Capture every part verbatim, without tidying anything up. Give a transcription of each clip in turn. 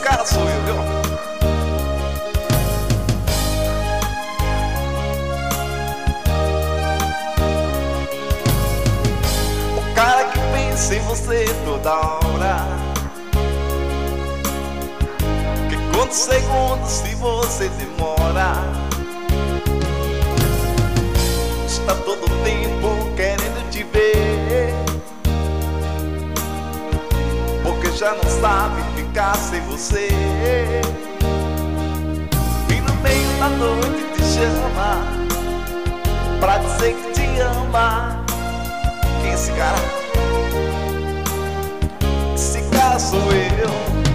cara sou eu, viu? O cara que pensa em você toda hora, que conta segundos se você demora, está todo tempo querendo te ver, porque já não sabe ficar sem você. E no meio da noite te chama pra dizer que te ama. Quem é esse cara? Esse cara sou eu.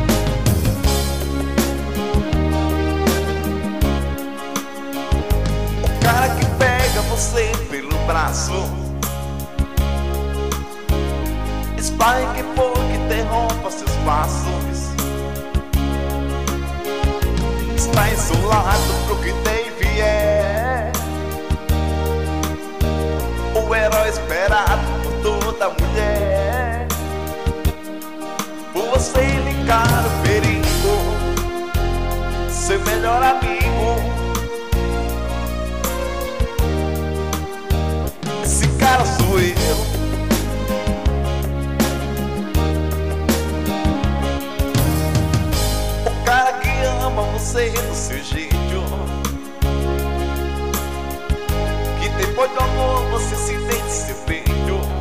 O cara que pega você pelo braço, espalha que for que interrompa seus passos, está isolado pro que tem e vier, o herói esperado por toda mulher. Por você ele encara o perigo, seu melhor amigo. Esse cara sou eu. Você do seu jeito, que depois do amor você se deita seu peito,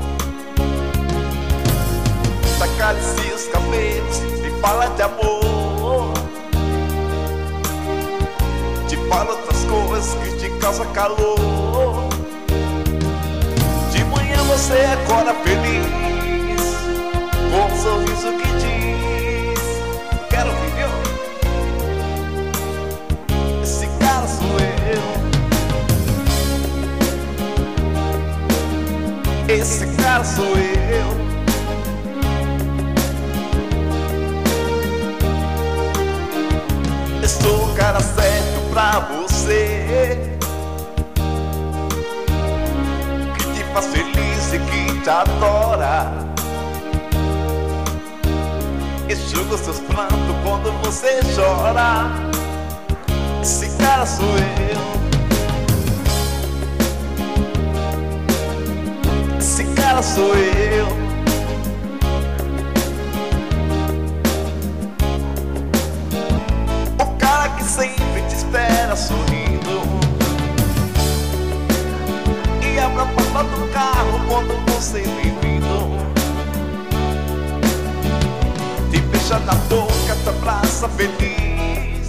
acaricia os cabelos e fala de amor, te fala outras coisas que te causam calor. De manhã você acorda feliz, com um sorriso que diz: quero viver. Esse cara sou eu. Eu sou o cara certo pra você, que te faz feliz e que te adora, enxuga os seus prantos quando você chora. Esse cara sou eu. Esse cara sou eu. O cara que sempre te espera sorrindo e abre a porta do carro quando você vem vindo, te beija na boca, te abraça feliz,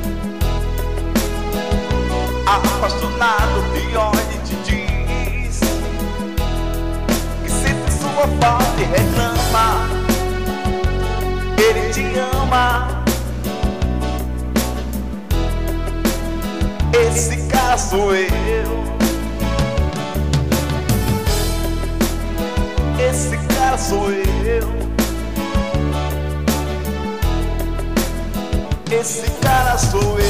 apaixonado te olha e te diz que sente sua falta e reclama, ele te ama. Esse cara sou eu. Esse cara sou eu. Esse cara sou eu.